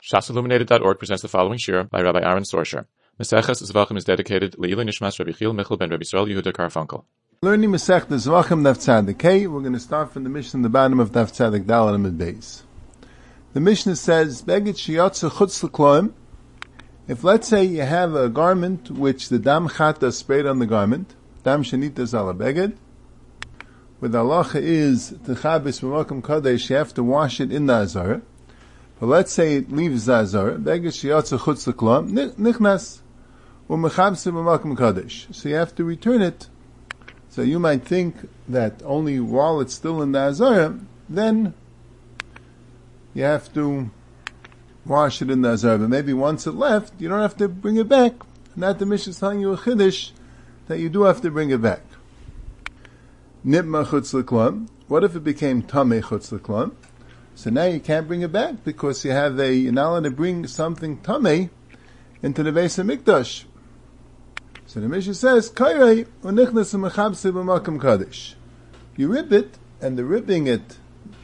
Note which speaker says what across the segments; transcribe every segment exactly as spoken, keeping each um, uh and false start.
Speaker 1: Shas Illuminated dot org presents the following shir by Rabbi Aaron Sorsher. Maseches Zvachim is dedicated Le'ilui Nishmas Rabbi Chil Michal ben Rabbi Yisrael Yehuda Karfunkel.
Speaker 2: Learning Masech Zvachim Daf Tzadik Hey. We're going to start from the Mishnah in the bottom of Daf Tzadik Dal and Amid Beis. The Mishnah says, Beged Shiyatza Chutz L'Kloim. If let's say you have a garment which the Dam Chata sprayed on the garment, Dam Shanita Zala Beged, where the halacha is T'chabis B'Makom Kadesh, you have to wash it in the Azara. But let's say it leaves the Azara, Beged Shiyatza Chutz L'Kloim, Nichnas, U'Mechabse B'Makom Kadesh. So you have to return it. So you might think that only while it's still in the Azara, then you have to wash it in the Azara. But maybe once it left, you don't have to bring it back. And that the Mishnah is telling you a Chiddush, that you do have to bring it back. Nitma Chutz L'Klam. What if it became Tameh Chutz L'Klam? So now you can't bring it back because you have a, you're not allowed to bring something Tameh into the Beis HaMikdash. So the Mishnah says, Kairei unichnas u'mechabse b'makom kadesh. You rip it, and the ripping it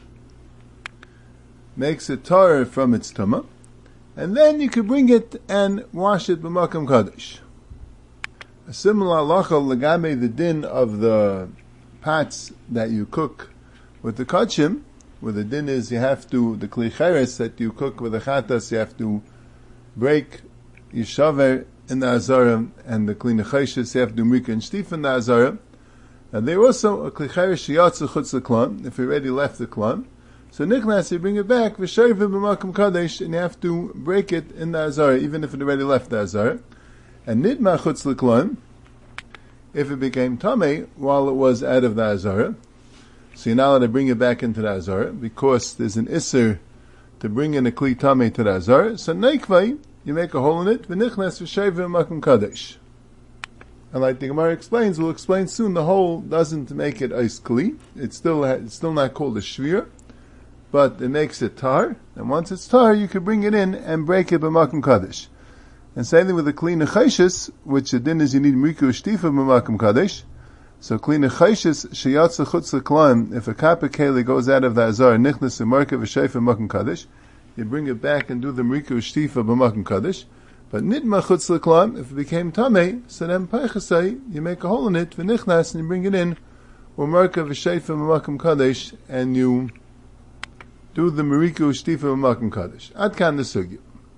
Speaker 2: makes it tar from its tumah, and then you can bring it and wash it b'makom kadesh. A similar halacha l'gamei the din of the pots that you cook with the kachim, where the din is you have to, the kli cheres that you cook with the chatas, you have to break yishaver in the Azara, and the Kli Nechayshis, you have to do Mrika and Shtif in the Azara. And there also a Kli Cheresh Shiyatzu Chutz L'Klam, if you already left the Klam. So Nichnas, you bring it back, V'shayvim B'makom Kadesh, and you have to break it in the Azara, even if it already left the Azara. And Nidma Chutz L'Klam, if it became Tameh while it was out of the Azara, so you're not allowed to bring it back into the Azara, because there's an Isser to bring in a Kli Tameh to the Azara. So Neikvai, you make a hole in it, v'nichnas v'shayvim makom kadesh. And like the Gemara explains, we'll explain soon, the hole doesn't make it ice kli. It's still, it's still not called a shvir, but it makes it tar. And once it's tar, you can bring it in and break it b'makom kadesh. And same thing with the kli nechayshis, which the din is you need mriku shtifa b'makom kadesh. So kli nechayshis sheyatza chutz l'klam, if a kappa keli goes out of the azar, nichnas v'marka v'shayvim makom kadesh, you bring it back and do the Mriku Shtifa b'makom kadesh. But Nidma Chutz L'Klam, if it became Tameh, so then Peichasai, you make a hole in it, v'nichnas, and you bring it in, u'marka v'sheifa b'makom kadesh, and you do the Mriku Shtifa b'makom kadesh. Ad kan the sugya.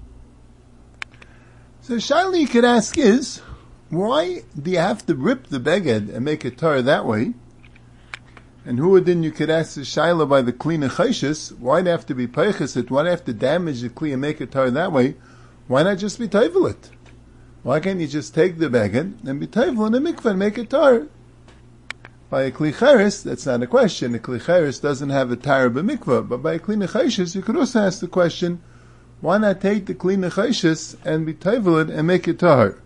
Speaker 2: So Shaila you could ask is, why do you have to rip the beged and make it tar that way? And who then you could ask the Shaila by the Kli Nechayshis, why do you have to be peiches it? Why do you have to damage the Kli and make it tar that way? Why not just be taivel it? Why can't you just take the beged and be taivel in a mikveh and make it tar? By a Kli Cheres, that's not a question. A Kli Cheres doesn't have a tar b'mikveh, but by a Kli Nechayshis, you could also ask the question, why not take the Kli Nechayshis and be taivel it and make it tar?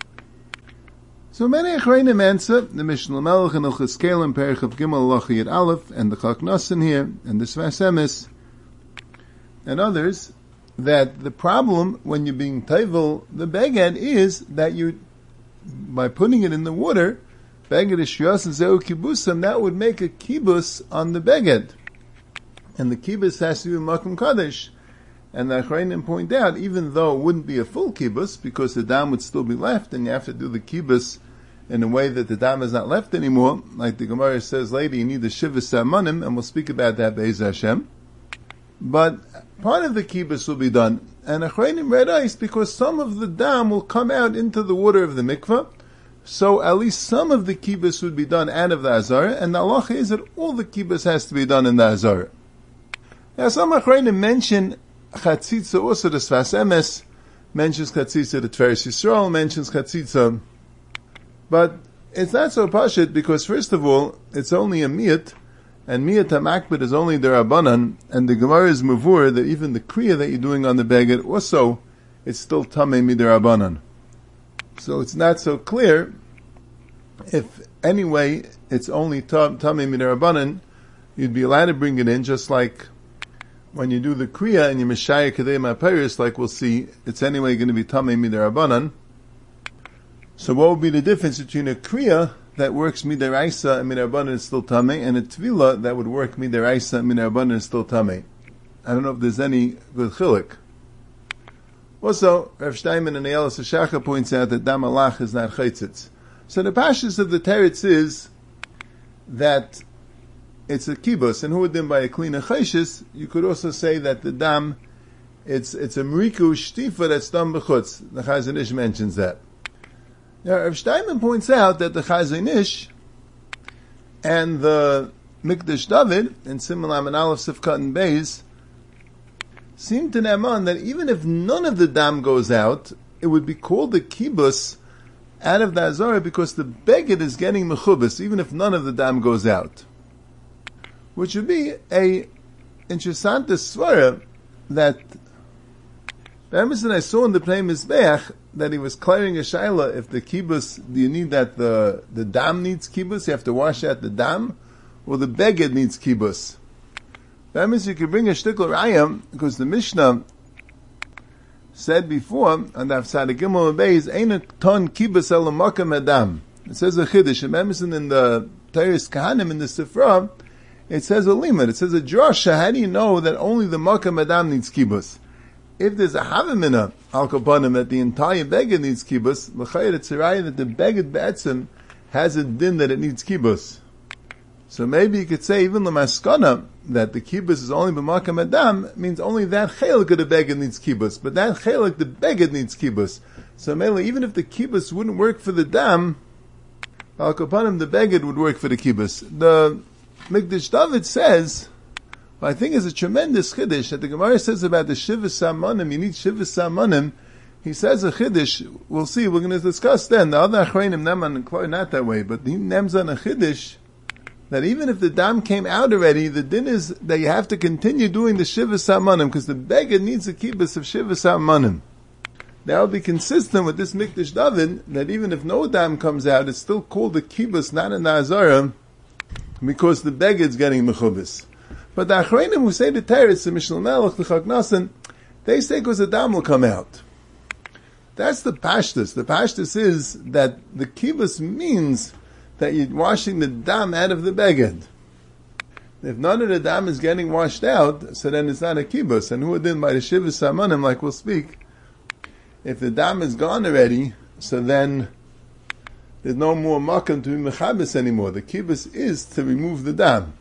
Speaker 2: So many Achrayim answer, the Mishnah Melech and Ilchis Kelim, Perich of Gimel Halacha Yud Aleph, and the Chak Nasan here, and the Sfas Emes, and others, that the problem when you're being taivel the beged is that you, by putting it in the water, beged is shiyas and zeu kibusam, that would make a kibus on the beged. And the kibus has to be makom kadesh. And the Achrayim point out, even though it wouldn't be a full kibus, because the dam would still be left, and you have to do the kibus in a way that the dam is not left anymore, like the Gemara says later, you need the shivas samanim, and we'll speak about that Be'ez Hashem. But part of the kibus will be done, and Achrayim red ice, because some of the dam will come out into the water of the mikveh, so at least some of the kibus would be done out of the azara, and the halacha is that all the kibus has to be done in the azara. Now some Achrayim mention Chatzitza, also the Sfas Emes mentions Chatzitza, the Tveres Yisrael mentions Chatzitza, but it's not so pashut because first of all, it's only a miyat, and miyat hamakbid is only the Rabbanan, and the Gemara is mavur that even the kriya that you're doing on the beged, also, it's still tamei mid'Rabbanan. So it's not so clear if anyway it's only tamei mid'Rabbanan, you'd be allowed to bring it in just like when you do the kriya and you mishaya kadei ma'aperis, like we'll see, it's anyway going to be tamei mid'Rabbanan. So what would be the difference between a kriya that works mid'Raisa and mid'Rabbanan is still tamei, and a tvila that would work mid'Raisa and mid'Rabbanan is still tamei? I don't know if there's any good chiluk. Also, Rav Steinman and Eilis Hashacha points out that dam alach is not chaytzitz. So the pashtus of the teretz is that it's a kibbutz, and who would then by a clean chayshis, you could also say that the dam, it's it's a mriku shtifa that's done b'chutz. The Chazon Ish mentions that. Now, Rav Steinman points out that the Chazon Ish and the Mikdash David in Simulam and Aleph Sifkat and Beis seem to Naaman that even if none of the dam goes out, it would be called the kibbutz out of the Azara because the beged is getting mechubas, even if none of the dam goes out. Which would be a interesting svara that Emerson I saw in the Pnei Mizbeach that he was clearing a shaila if the kibbutz, do you need that the, the dam needs kibbutz, you have to wash out the dam, or the beged needs kibbutz. That means you could bring a shtickle rayam, because the Mishnah said before, on the Afsad Gimel Beis, ain't a ton kibbutz el makam adam. It says a chiddush. Emerson in the Teiris Kahanim in the Sifra, it says a limit. It says a drasha. How do you know that only the makam adam needs kibbutz? If there's a havamina al kapanim that the entire beged needs kibbutz, l'chayr it's a raya that the beged be'etzim has a din that it needs kibbutz. So maybe you could say even the maskana that the kibbutz is only b'makam adam means only that chelik of the beged needs kibbutz, but that chelik the beged needs kibbutz. So maybe even if the kibbutz wouldn't work for the dam, al kapanim the beged would work for the kibbutz. The Mikdash David says, well, I think it's a tremendous chiddush that the Gemara says about the shivas samanim. You need shivas samanim. He says a chiddush. We'll see. We're going to discuss then. The other achreinim neman not that way, but he nems on a chiddush that even if the dam came out already, the din is that you have to continue doing the shivas samanim because the beged needs a kibbutz of shivas samanim. That will be consistent with this Mikdash David that even if no dam comes out, it's still called the kibbutz, not in the Azara, because the beged's getting mechubis. But the achreinim who say the teretz, the Mishnah Melech, the Chagnasan, they say because the dam will come out. That's the pashtus. The pashtus is that the kibbutz means that you're washing the dam out of the beged. If none of the dam is getting washed out, so then it's not a kibbutz. And who then by the shivas samanim, like we'll speak, if the dam is gone already, so then there's no more makam to be mechabes anymore. The kibbutz is to remove the dam.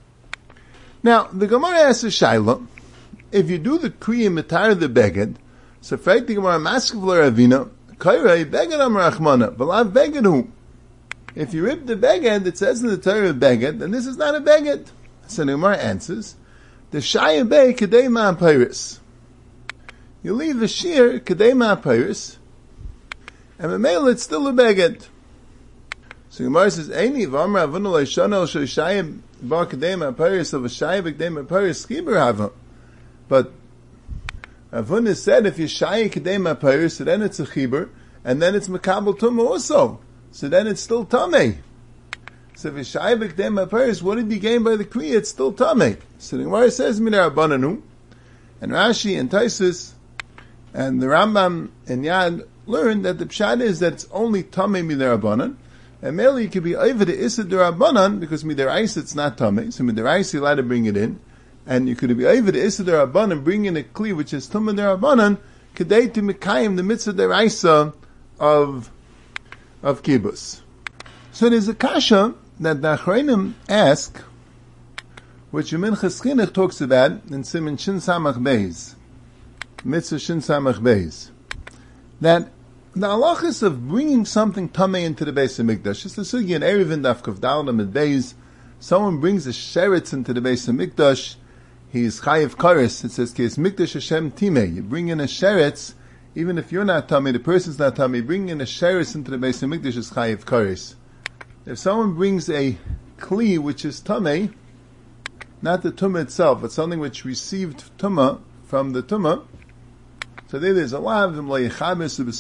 Speaker 2: Now, the Gemara asks a shaila, if you do the kriya mitar the beged, so fragt the Gemara maskav l'ravina, kairei beged am rachmana, v'lav beged hu. If you rip the beged, it says in the Torah beged, then this is not a beged. So the Gemara answers, the shaya bei kedei ma'apiris. You leave the shear kedei ma'apiris, and memela it's still a beged. So the Gemara says, Eini v'amra avunu leishana el shayim bar kedei ma'apiris of a shaya b'kedei ma'apiris chiber hava. But Avun said if you shaya kedei ma'apiris, so then it's a chiber, and then it's makabel tumah also. So then it's still tamei. So if you shaya b'kedei ma'apiris, what did you gain by the kriya? It's still tamei. So the Gemara says, Minei Rabbananu, and Rashi and Taisus and the Rambam and Yad learned that the pshat is that it's only tamei Minei Rabbanan, and merely it could be over the Issa D'Rabbanan, because Midaraisa it's not tamei, so Midaraisa you're allowed to bring it in, and you could be over the Issa D'Rabbanan, bring in a kli which is Tumah D'Rabbanan, kedei to Mekayim the Mitzvah D'Raisa of of kibbutz. So there's a kasha that the Achreinim ask, which Minchas Chinuch talks about in Siman Shin Samach Beis, Mitzvah Shin Samach Beis, that the halachas of bringing something tamei into the Beis Hamikdash, just a sugi in Erevin Daf Kuf Daled Amid Beis, someone brings a sheretz into the Beis Hamikdash, he's chayiv kares, it says, K'es Mikdash Hashem Timei, you bring in a sheretz, even if you're not tamei, the person's not tamei, bringing in a sheretz into the Beis Hamikdash is chayiv kares. If someone brings a kli which is tamei, not the tumah itself, but something which received tumah from the tumah, so there is a lav, there is a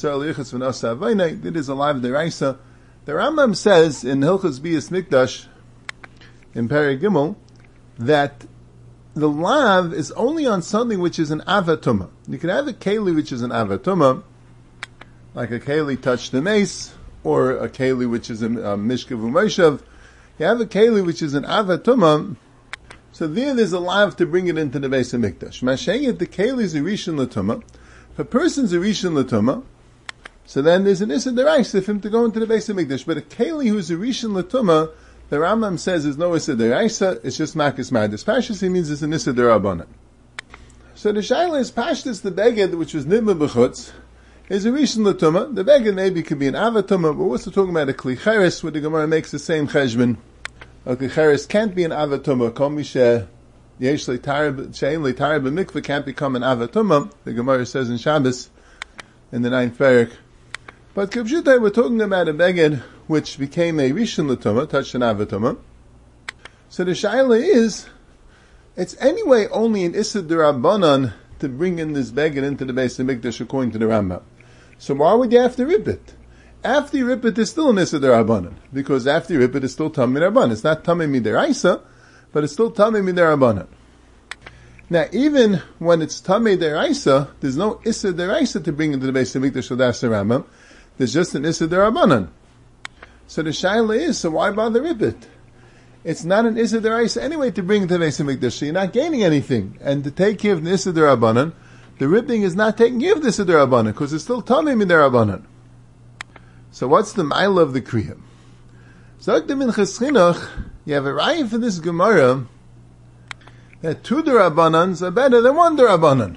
Speaker 2: lav deraisa. The Rambam says in Hilchos Bias Mikdash, in Perek Gimel, that the lav is only on something which is an avatuma. You can have a keli which is an avatuma, like a keli touched the mace, or a keli which is a, a mishkav u'moshav. You have a keli which is an avatuma, so there there's a lav to bring it into the Beis Hamikdash. Mashayit, the keli is a rishon l'tumah. a person's a rishon l'tumah, so then there's an issa deraisa for him to go into the Beis HaMikdash. But a keli who's a rishon l'tumah, the Rambam says there's no issa deraisa, it's just makas ma'adis pashtus, he means it's an issa derabanan. So the shaila is pashtus, the beged, which was nidma b'chutz, is a rishon l'tumah. The beged maybe could be an avatumah, but we're also talking about a kli cheres, where the Gemara makes the same cheshbon. A kli cheres can't be an avatumah, kol misheh yesh leitar, she'en leitar b'mikveh can't become an avatumah, the Gemara says in Shabbos, in the ninth parak. But Kibshutai, we're talking about a beged which became a rishon l'tumah, touched an avatumah. So the shaila is, it's anyway only an issa d'Rabbanan to bring in this beged into the Beis HaMikdash according to the Rambam. So why would you have to rip it? After you rip it, it's still an issa d'Rabbanan, because after you rip it, it's still tamei d'Rabbanan. It's not tamei mid'oraisa, but it's still tamei mid'Rabbanan. Now, even when it's tamei d'Oraisa, there's no issa d'Oraisa to bring into the Beis HaMikdash l'das Rambam. There's just an issa d'Rabbanan. So the shaila is, so why bother rip it? It's not an issa d'Oraisa anyway to bring into the Beis HaMikdash, so you're not gaining anything. And to take care of the issa d'Rabbanan, the ripping is not taking care of the issa d'Rabbanan, because it's still tamei mid'Rabbanan. So what's the mila of the kriyah? Zok the Minchas Chinuch, you have a raya for this Gemara, that two d'Rabbanans are better than one d'Rabbanan.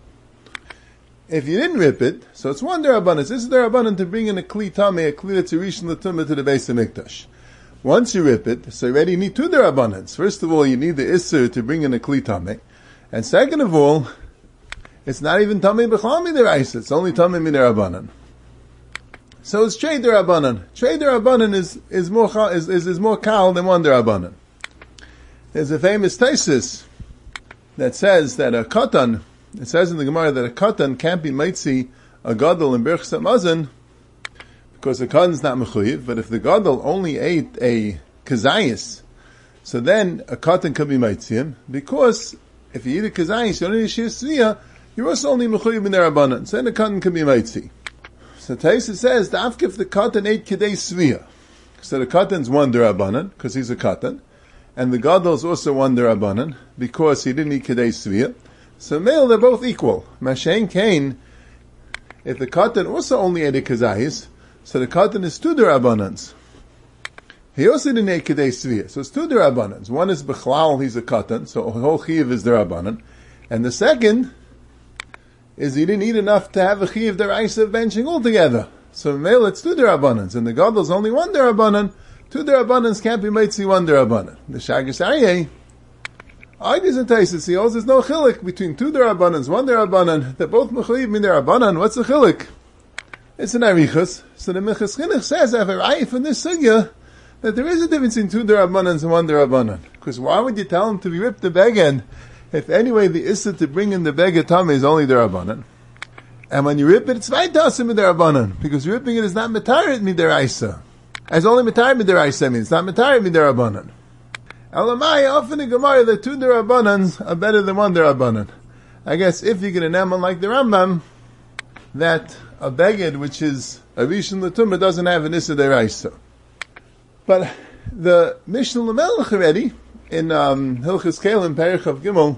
Speaker 2: If you didn't rip it, so it's one d'Rabbanan. This is d'Rabbanan to bring in a kli tamei, a kli that's a rishon l'tumah to the Beis HaMikdash. Once you rip it, so already you need two d'Rabbanans. First of all, you need the isser to bring in a kli tamei, and second of all, it's not even tamei b'chal mid'oraisa. It's only tamei mid'Rabbanan. So it's trei d'Rabbanan. Trei d'Rabbanan is is more is is, is more kal than one d'Rabbanan. There's a famous thesis that says that a katan, it says in the Gemara that a katan can't be mitzi a gadol in Birchas Hamazon because the katan's not mechuyev, but if the gadol only ate a kazayis, so then a katan could be mitzi him, because if you eat a kazayis, you don't need a shir sviyah, you're also only mechuyev in d'Rabbanan, so then the katan could be mitzi. So Taisa says, the afkif the katan ate kedei sviyah. So the katan's one d'Rabbanan, because he's a katan, and the gadol is also one d'Rabbanan, because he didn't eat kedei sviyah. So male, they're both equal. Mashen Kain, if the katan also only ate a kazayis, so the katan is two d'Rabbanans. He also didn't eat kedei sviyah, so it's two d'Rabbanans. One is b'chlal, he's a katan, so whole chiyuv is d'Rabbanan, and the second is he didn't eat enough to have a chiyuv d'Oraisa of benching altogether. So male, it's two d'Rabbanans, and the gadol is only one d'Rabbanan. Two d'Rabbanans can't be mitzi one d'Rabbanan. The Shagas Aryeh argues in Taisus, he holds there's no chilik between two d'Rabbanans, one d'Rabbanan. They're both mechuyev min d'Rabbanan. What's the chilik? It's an arichus. So the Minchas Chinuch says, I have a raya from this sugya, that there is a difference in two d'Rabbanans and one d'Rabbanan. Because why would you tell him to rip the beged if anyway the issa to bring in the beged tamei is only d'Rabbanan? And when you rip it, it's vaytasim mid'Rabbanan, because ripping it is not metaret mid'oraisa. As only metaret mid'oraisa means, it's not metaret mid'Rabbanan. Elamai, often in Gemara, the two d'Rabbanans are better than one d'Rabbanan. I guess if you get an eman like the Rambam, that a beged, which is a rishon l'tumah, doesn't have an issa d'oraisa. But the Mishnah L'melech already, in um, Hilchos Kelim, Perich of Gimel,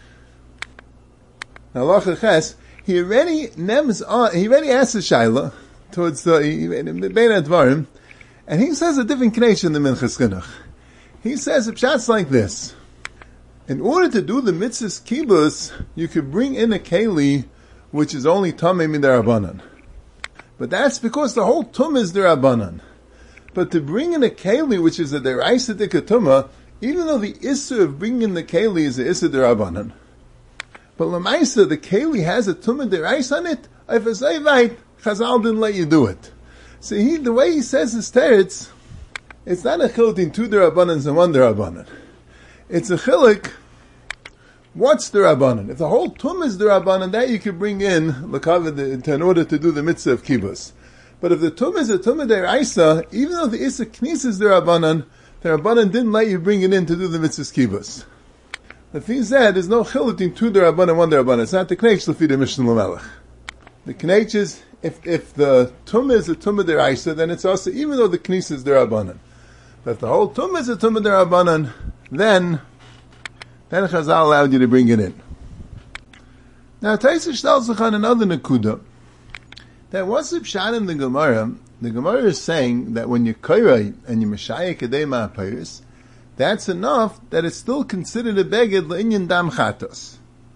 Speaker 2: Halacha Ches, he already nems on, he already asked the Shaila, towards the, Bein Advarim, and he says a different connection in the Minchas Chinuch. He says the pshat's like this. In order to do the mitzvahs kibbutz, you could bring in a keli, which is only tamei mid'Rabbanan. But that's because the whole tumah is d'Rabbanan. But to bring in a keli, which is a deraisa d'ketumah, even though the issur of bringing in the keli is a issur d'Rabbanan, but l'maisa, the keli has a tumah deraisa on it, if it's right, Chazal didn't let you do it. So he, the way he says his teretz, it's not a chilik in two d'Rabbanans and one d'Rabbanan. It's a chilik, what's d'Rabbanan? If the whole tumah is d'Rabbanan, that you could bring in, l'kavod, in order to do the mitzvah of kibbutz. But if the tumah is a tumah deraisa, even though the issa knis is d'Rabbanan, the Rabbanan didn't let you bring it in to do the mitzvah kibbutz. The thing said, there's no chilik between two d'Rabbanan and one d'Rabbanan. It's not the knech l'fi the Mishnah L'melech. The knech is, if, if the tumah is a tumah deraisa, then it's also, even though the knis is d'Rabbanan. But if the whole tumah is a tumah d'Rabbanan, then, then Chazal allowed you to bring it in. Now, Taisa tells us on another Nakuda, that what's the pshat in the Gemara, the Gemara is saying that when you koyrei and you meshayek kedei ma'apiris, that's enough that it's still considered a beged le'inyan dam chatos.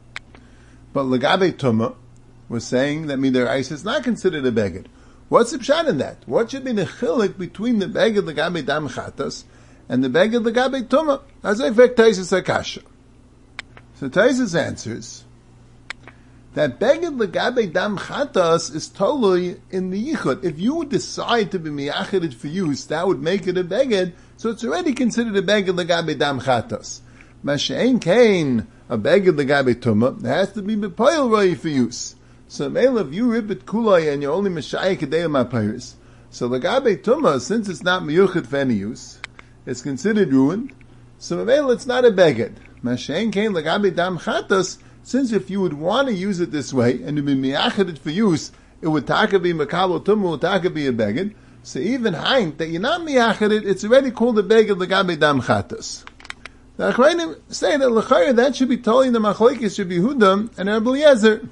Speaker 2: But legabe tuma was saying that midaraisa is not considered a beged. What's the pshat in that? What should be the chilik between the beged legabe dam chatos and the beged legabe tuma? As I fact Taisus akasha. So Taisus answers that beged legabe dam chatas is totally in the yichud. If you decide to be miyachid for use, that would make it a beged, so it's already considered a beged legabe dam chatas. Mashein kain, a beged legabe tuma, it has to be bepoil roi for use. So male, if you rip it kulai and you're only meshayek kedei ma'apiris, so legabe tuma, since it's not miyuchid for any use, it's considered ruined. So male, it's not a beged. Mashein kain legabe dam chatas, since if you would want to use it this way, and to be miyachid for use, it would taka be makabel tumah, would taka be a beged. So even hain, that you're not miyachid it, it's already called a beged legabe dam chatas. The Achrayim say that l'chayr, that should be totally the machlokes should be Yehuda and Rabbi Eliezer.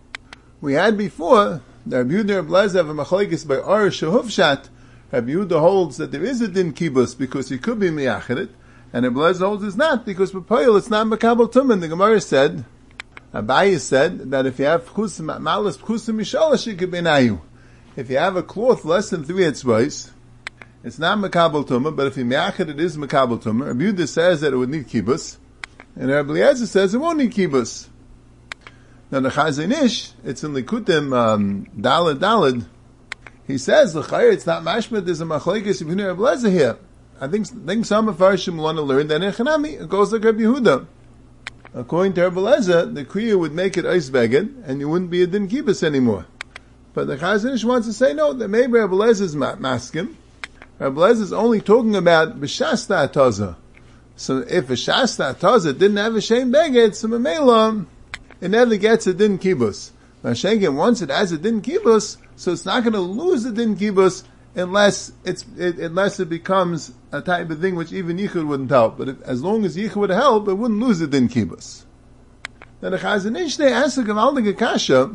Speaker 2: We had before, the Rabbi Yehuda and Rabbi Eliezer have a machlokes by Ar Shehuvshat. Rabbi Yehuda holds that there is a din kibus because he could be miyachid it, and Rabbi Eliezer holds it's not, because b'poil it's not makabel tumah. And the Gemara said, Abaye said that if you have malas pchusim mishalash, it could be nayu. If you have a cloth less than three etzbais, it's not makabel tumah, but if you me'achid it is makabel tumah. Rabbi Yehuda says that it would need kibbus, and Rabbi Eliezer says it won't need kibbus. Now the Chazon Ish, it's in Likutim um, Daled Daled. He says l'chayr it's not mashmat. There's a machlokes between Rabbi Eliezer here. I think think some of our Farshim want to learn that in Chanami it goes like Rabbi Yehuda. According to Rabbi Eliezer, the kriya would make it ice beged, and you wouldn't be a din kibbus anymore. But the Chazon Ish wants to say no, that maybe Rabbi Eliezer is maskim. Rabbi Eliezer is only talking about b'shasta ataza. So if a shasta ataza didn't have a shem beged, so memela, it never gets a din kibbus. Mashenkin, once it has a din kibbus, so it's not going to lose the din kibbus unless it's it, unless it becomes a type of thing which even yichud wouldn't help. But if, as long as yichud would help, it wouldn't lose the din kibbus. Then the Chazon Ish they ask the Gavaldige Kasha,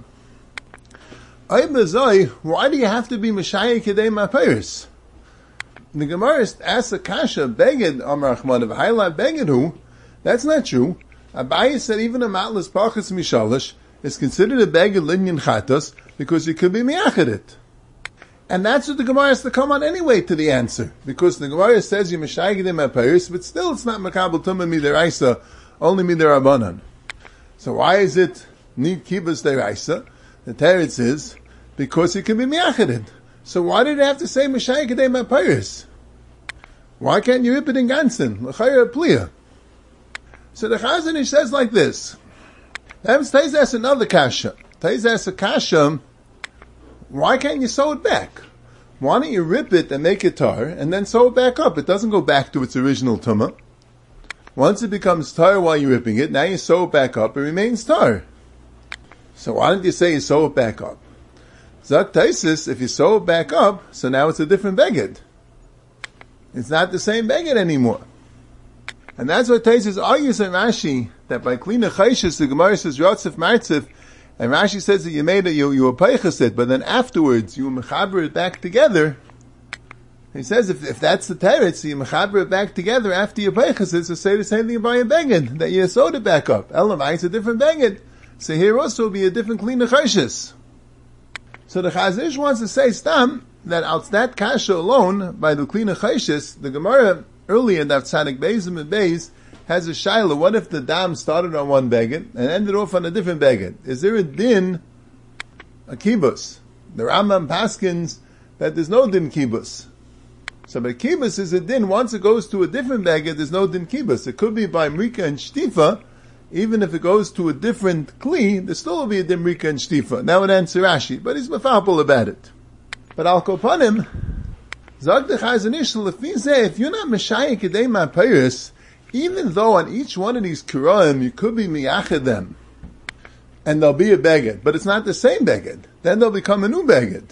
Speaker 2: why do you have to be meshayek kedei ma'apiris? The Gemara asks a kasha, beged amar Achmad of highlight beged who? That's not true. Abaye said even a matlas pachas mishalish is considered a beged linyan chatas because you could be miyachid it. And that's what the Gemara has to come on anyway to the answer. Because the Gemara says you meshayek kedei ma'apiris, but still it's not makabel tumah midiraisa, only midirabanan. So why is it need kibbus deraisa? The teretz is because you can be miyachid it. So why did it have to say meshayek kedei ma'apiris? Why can't you rip it in ganzen? L'chayra pliya. So the Chazon Ish says like this. Taiz asks another kasha. Taiz asks a kasha, why can't you sew it back? Why don't you rip it and make it tar, and then sew it back up? It doesn't go back to its original tumah. Once it becomes tar while you're ripping it, now you sew it back up, it remains tar. So why don't you say you sew it back up? Zak Taisis, if you sew it back up, so now it's a different beged. It's not the same beged anymore. And that's what Taisis argues in Rashi, that by klina chayshes, the Gemara says, Yotzef Martzif, and Rashi says that you made it, you, you apaychas it, but then afterwards, you mechaber it back together. He says, if, if that's the teretz, so you mechaber it back together after you apaychas it, so say the same thing about your beged, that you sewed it back up. Elamai, it's a different beged. So here also will be a different klina chayshes. So the Chazon Ish wants to say, Stam, that out that kasha alone, by the klina chayshes, the Gemara earlier in that Tzadik Beis and Beis has a shaila. What if the dam started on one beged and ended off on a different beged? Is there a din, a kibbus? The Rambam paskins that there's no din kibbus. So by kibbus is a din, once it goes to a different beged, there's no din kibbus. It could be by mrika and shtifa, even if it goes to a different kli, there still will be a din mrika and shtifa. Now it answers Rashi, but he's mafapul about it. But al kopanim, Zog the Chazon Ish, if you're not meshayek kedei ma'apiris, even though on each one of these kiraim you could be miyachid them, and there'll be a beged, but it's not the same beged, then they'll become a new beged.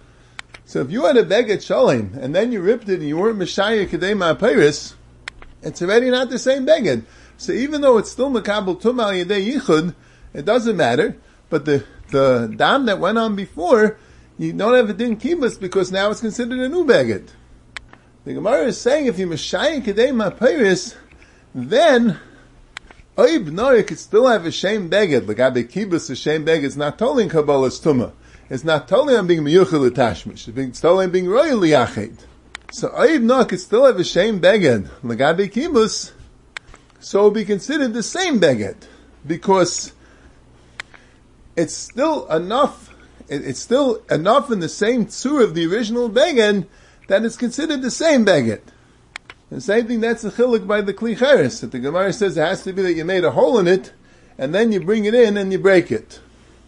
Speaker 2: So if you had a beged shalim, and then you ripped it and you weren't meshayek kedei ma'apiris, it's already not the same beged. So even though it's still makabel tumah al yedei yichud, it doesn't matter. but the, the dam that went on before, you don't have a din kibus because now it's considered a new beged. The Gemara is saying if you mashayim kedei ma'peiris, then oib nor could still have a shame beged. L'gabe kibus, a shame beged is not totally in Kabbalah's tumah. It's not totally on being miyuchel tashmish. It's totally on being royal yachid. So oib nor could still have a shame beged. L'gabe kibus, so it will be considered the same beged because it's still enough. It's still enough in the same tzur of the original beged that it's considered the same beged. The same thing, that's a chiluk by the Kli Cheres, that the Gemara says it has to be that you made a hole in it, and then you bring it in and you break it.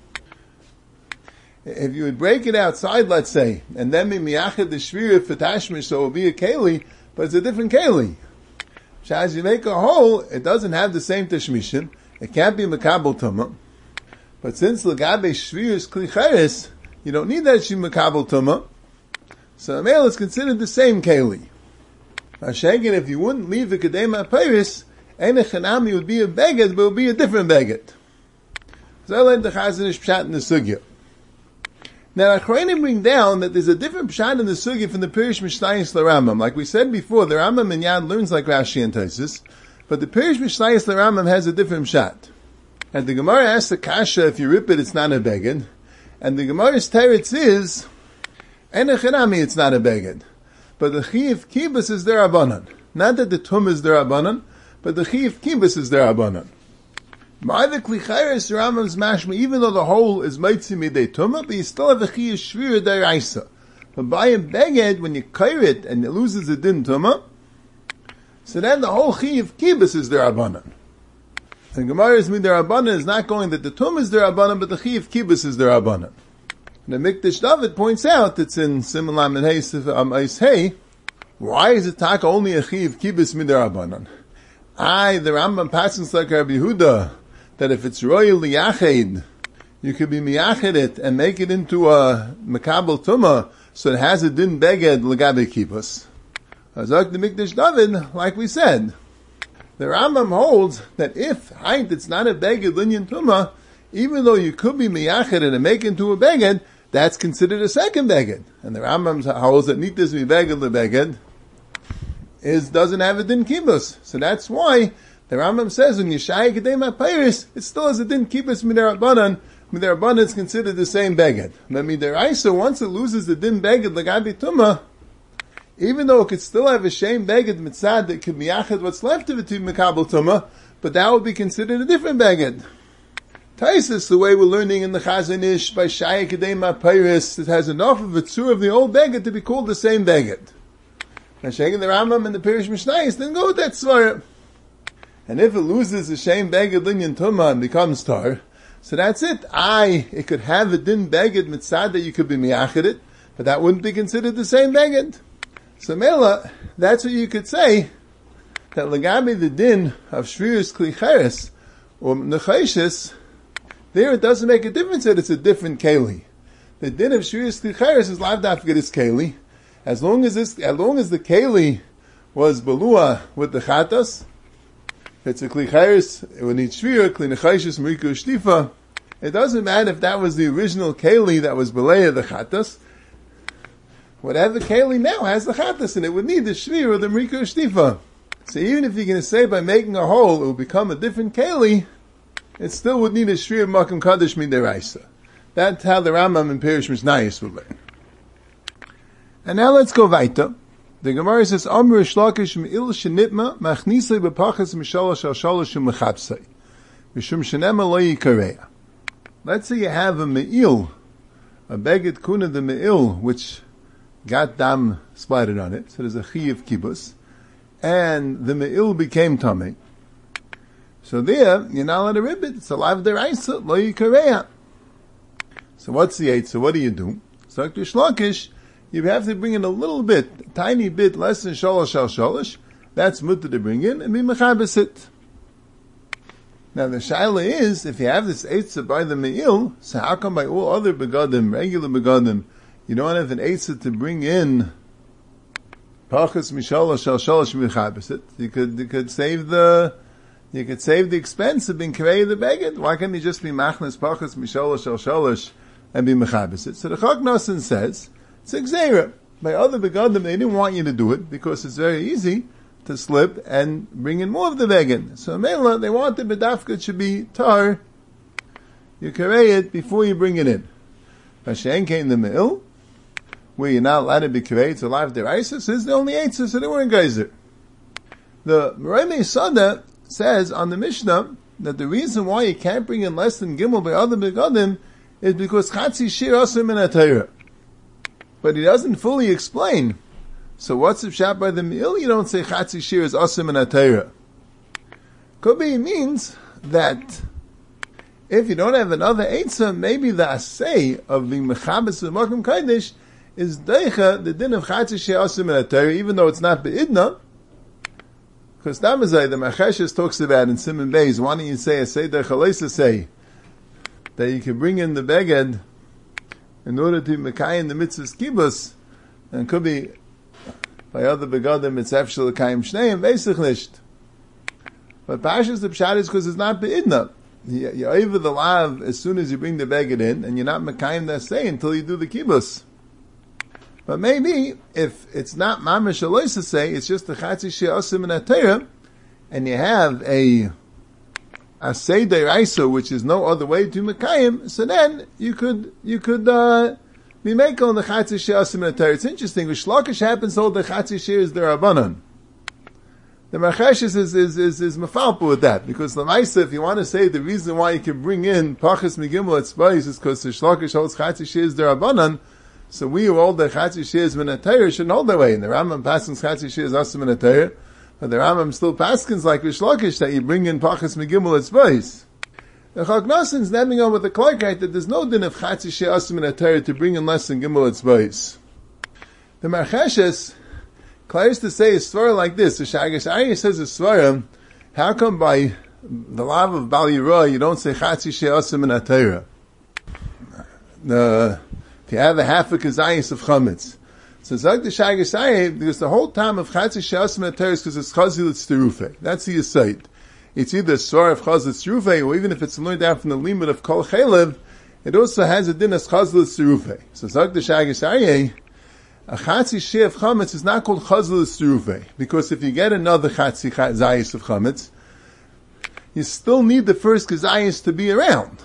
Speaker 2: If you would break it outside, let's say, and then be miyachid the shvira for tashmish, so it will be a keli, but it's a different keli. So as you make a hole, it doesn't have the same tashmishin, it can't be makabel tumah, but since l'gabe shvira is Kli Cheres, you don't need that she makabel tumah, so a male is considered the same keli. Mashenkin, if you wouldn't leave the kedei ma'peiris, ein echanami would be a beged, but it would be a different beged. So I learned the Chazon Ish pshat in the sugya. Now, Achronim bring down that there's a different pshat in the sugya from the Pirish Mishnayos LaRambam. Like we said before, the Rambam in Yad learns like Rashi and Tosfos, but the Pirish Mishnayos LaRambam has a different pshat. And the Gemara asks the kasha, if you rip it, it's not a beged. And the Gemara's teretz is, ein echanami, it's not a beged. But the Chiv Kibus is their Abanan. Not that the Tum is their Abanan, but the Chiv Kibus is their Abanan. By the Kli Cheres, Rambam's mashma, even though the whole is Meitzi Midei Tumah, but you still have a Chiv Shvira Deraisa. But by a Beged, when you kair it and it loses the Din Tumah, so then the whole Chiv Kibus is their Abanan. The Gemara's Midei Abanan is not going that the Tum is their Abanan, but the Chiv Kibus is their Abanan. The Mikdash David points out, it's in Siman Lamed Hey, um, Eis Hey, why is it tak only a chiv kibus midarabanan? I, the Rambam passes like Rabbi Yehuda, that if it's royal liyached, you could be miyached it and make it into a makabel tumah, so it has a din beged legabe kibus. Azak the Mikdash David, like we said, the Rambam holds that if haint it's not a beged linyan tumah, even though you could be miyached it and make it into a beged, that's considered a second beged. And the Rambam holds that nitas mi beged le beged is, doesn't have a din kibus. So that's why the Rambam says, when Yeshai kedei ma'peiris, it still has a din kibus midarabanan. Midarabanan is considered the same beged. But midaraisa, once it loses the din beged legabi tumah, even though it could still have a shame beged mitzad that could miyachad what's left of it to makabel tumah, but that would be considered a different beged. Taisus, the way we're learning in the Chazon Ish by Shaya Kedei Ma'peiris, it has enough of a tzur of the old beged to be called the same beged. And Shaya the Rambam and the Pirish Mishnayos then go with that svara. And if it loses the same beged linyan tumah and becomes tar, so that's it. I, it could have a din beged mitzad that you could be miyachid it, but that wouldn't be considered the same beged. So Mela, that's what you could say, that legabi the din of shvius Kli Cheres or nechayshis, there it doesn't make a difference that it's a different keli. The din of shvius Kli Cheres is lav dafka this keli. As long as this, as long as the keli was balua with the chatas, if it's a Kli Cheres, it would need shvira, Kli nechayshis, meriku shtifa. It doesn't matter if that was the original keli that was balei the chatas. Whatever keli now has the chatas, and it would need the shvira or the meriku shtifa. So even if you're going to say by making a hole it will become a different keli, it still would need a shvir makom kadosh midiraisa. That's how the Rambam and Pirish Mishnayos would learn. And now let's go weiter. The Gemara says, Amr shlakish me'il shenitma machnisei b'pachas mishalosh al shalosh u'mechabsei mishum shenema lo yikareya. Let's say you have a me'il, a beged kuna the me'il, which got dam splattered on it, so there's a chiyuv kibus, and the me'il became tamei. So there, you're not allowed to rip it. It's a live deraisa, lo yikareya. So what's the eight? So what do you do? So like Shlakish, you have to bring in a little bit, a tiny bit less than shalosh al shalosh. That's mutter to bring in and be mechabes it. Now the shaila is, if you have this eitzah by the me'il, so how come by all other begadim, regular begadim, you don't have an eitzah to bring in pachas mishalosh al shalosh mechabes it? You could, you could save the you could save the expense of being karei the beged. Why can't you just be machnas pachas misholosh el sholosh and be mechabes it? So the Chok Noson says, it's a gzeira. By other begadim, they didn't want you to do it because it's very easy to slip and bring in more of the beged. So Mela, they wanted bedafka should be tar. You karei it before you bring it in. Hashem came the me'il, where you're not allowed to be karei, it's a live deraisa, is the only answer, so they weren't geyser. The Mereme Sada says on the Mishnah that the reason why you can't bring in less than Gimel by other begadim is because Chatzi Shir Asim in Atayra. But he doesn't fully explain. So what's the pshat by the me'il? You don't say Chatzi Shir is Asim in Atayra. Could be means that if you don't have another Eitzah, maybe the Asay of being Mechabes of Makom Kaidish is Deicha, the din of Chatzi Shir Asim in Atayra, even though it's not Be'idna. Because Tamazai, the Macheshes talks about in Simon Beis, why don't you say a Seder Chalesa say that you can bring in the Beged in order to Mekayim the Mitzvah's Kibbutz, and could be by other Begadim it's Efshel Kayim Shneim, Beisich Nisht. But Pashas the Pshat is because it's not Be'idna. You, you over the lav as soon as you bring the Beged in, and you're not Mekayim that say until you do the Kibbutz. But maybe, if it's not Mamish Aloisa say, it's just the Chatzi She'asim in Atayra, and you have a a Seder Isa, which is no other way to Mekayim, so then you could, you could, uh, be making on the Chatzi She'asim in Atayra. It's interesting, with Shlokish happens, all the Chatzi She is the Rabbanon. The Macheshes is, is, is, is mafalpa with that, because the Maisa, if you want to say the reason why you can bring in Pachas Megimel at Spais is because the Shlokish holds Chatzi She is the Rabbanon. So we who hold the Chatzi She'ez min Atayra shouldn't hold that way. And the Rambam paskins Chatzi She'ez asim min Atayra, but the Rambam still paskins like Rish Lakish that you bring in Pachas Megimel at Spais. The Chok Noson's naming on with the Clarkite that there's no din of Chatzi She'ez asim min Atayra to bring in less than Gimel at Spais. The Marcheshes claims to say a svara like this. The Shagish Ari says a svara, how come by the lav of Bal Yirah you don't say Chatzi She'ez asim min Atayra? The If you have a half a kazayis of chametz. So Zag the Shagisai, because the whole time of Chatzi She'asim Atayra is because it's Chazil Tzirufei. That's the aside. It's either Svar of Chazil Tzirufei, or even if it's learned out from the limit of Kol Chelev, it also has a din as Chazil Tzirufei. So Zag the Shagisai, a Chatzi She of chametz is not called Chazil Tzirufei, because if you get another Chatzi Zayis of chametz, you still need the first kazayis to be around.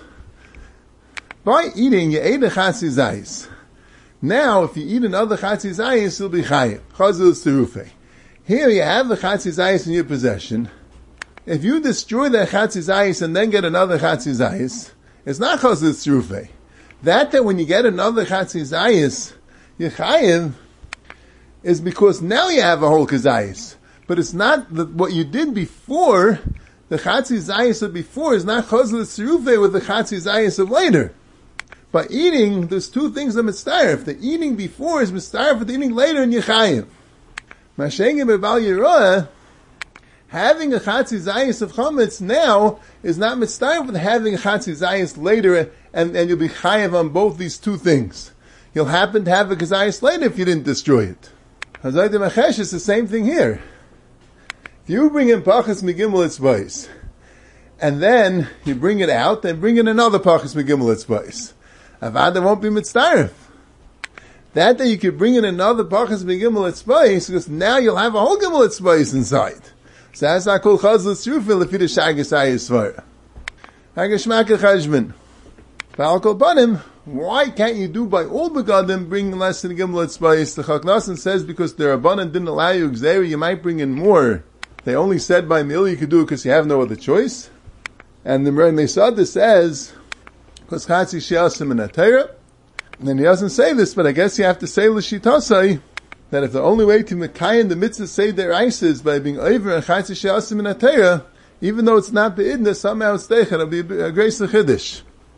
Speaker 2: By eating, you ate a Chatzi Zayis. Now, if you eat another Chatzi Zayis, you'll be Chayiv. Chazil Tzirufei. Here you have the Chatzi Zayis in your possession. If you destroy that Chatzi Zayis and then get another Chatzi Zayis, it's not Chazil Tzirufei. That that when you get another Chatzi Zayis, you're Chayiv, is because now you have a whole Kazayis. But it's not the, what you did before, the Chatzi Zayis of before is not Chazil Tzirufei with the Chatzi Zayis of later. By eating, there's two things that mitzayef. The eating before is mitzayef, but the eating later in Yechayim. Mashengim B'Bal Yirah, having a Chatzi Zayis of chametz now is not mitzayef with having a Chatzi Zayis later, and, and you'll be chayiv on both these two things. You'll happen to have a Kazayis later if you didn't destroy it. Hazayt Machesh is the same thing here. If you bring in Pachas Megimel Etzbais, and then you bring it out, then bring in another Pachas Megimel Etzbais. Avada won't be mitzdarif. That day you could bring in another Pachas Megimel Etzbais, because now you'll have a whole Gimel Etzbais inside. So that's not called Chazal Tzirufei lefi the Shagisai Yisvara. Hagashmak Chajman. Ba'al kol panim, why can't you do by all begadim bring less than Gimel Etzbais? The Chok Noson says because the Rabbanan didn't allow you Gzeira, you might bring in more. They only said by Me'il you could do it because you have no other choice. And the Merei Sada says, because Chatzi She'asim in Atayra, and he doesn't say this, but I guess you have to say L'shitasai, that if the only way to Mekayim the mitzvah say their ice is by being over and Chatzi She'asim in Atayra, even though it's not the Idna, somehow it's Teichen, it'll be a grace of Chiddush.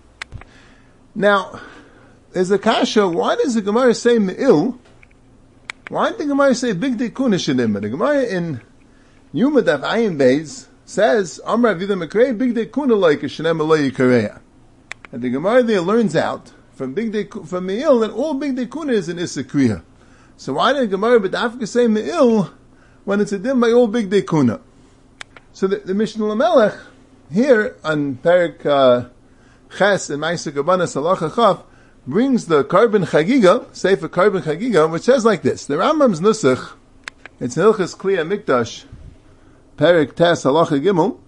Speaker 2: Now, there's a kasha, why does the Gemara say Me'il? Why did the Gemara say Big Dekuna Shenim? The Gemara in Yuma Daf Ayin Beis says, Amar Avida Mekrei, Big Dekuna like a Shenem Eloi Yikareya. And the Gemara there learns out from Big Dekuna, from Me'il, that all Big Dekuna is in Issachriya. So why did the Gemara B'dafka say Me'il when it's a dim by all Big Dekuna? So the, the Mishnah Lamelech, here on Perik uh, Ches and Ma'aseh Karbanos Halacha Chaf, brings the Karban Chagiga, Sefer Karban Chagiga, which says like this. The Rambam's Nusach, it's Hilchas Kli HaMikdash, Perik Tes Halacha Gimel,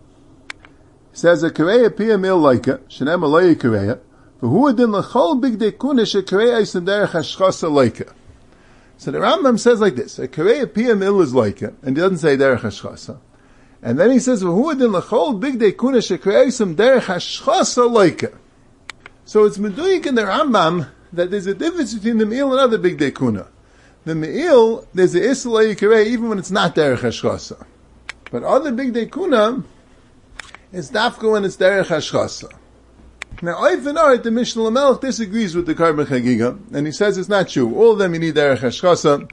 Speaker 2: says a Kareya Pia Mil Laika, Shenem Aloyi Kareya, V'hu Adin L'chol Bigdei Kuna She'Kareya Yisem Derech HaShchasa Laika. So the Rambam says like this, a Kareya Pia Mil is Laika, and he doesn't say Derech HaShchasa. And then he says, V'hu Adin L'chol Bigdei Kuna She'Kareya Yisem Derech HaShchasa Laika. So it's meduyik in the Rambam that there's a difference between the me'il and other bigdei kuna. The me'il, there's a isla yikareh even when it's not derech hashchasa. But other bigdei kuna, it's dafka when it's derech hashchasa. Now, Oifen Art, the Mishnah Lamelech disagrees with the Karban Chagiga, and he says it's not true. All of them you need derech hashchasa,